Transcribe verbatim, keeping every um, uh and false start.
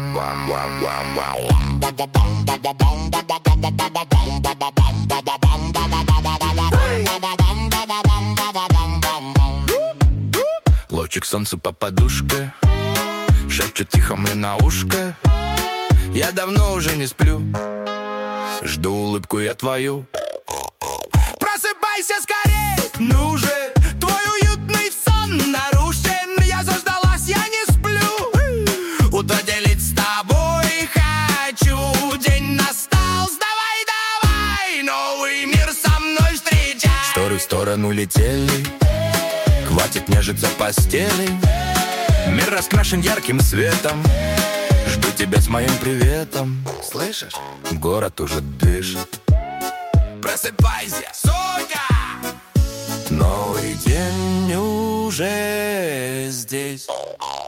Лучик солнца по подушке шепчет тихо мне на ушко. Я давно уже не сплю, жду улыбку я твою. Просыпайся скорей, ну же, твой уютный сон нарушен. Я заждалась, я не сплю, утро делить с тобой хочу. День настал, сдавай, давай, новый мир со мной встречай. Шторы в сторону летели, хватит нежиться в постели. Мир раскрашен ярким светом, жду тебя с моим приветом. Слышишь? Город уже дышит. Просыпайся, сука! Новый день уже здесь.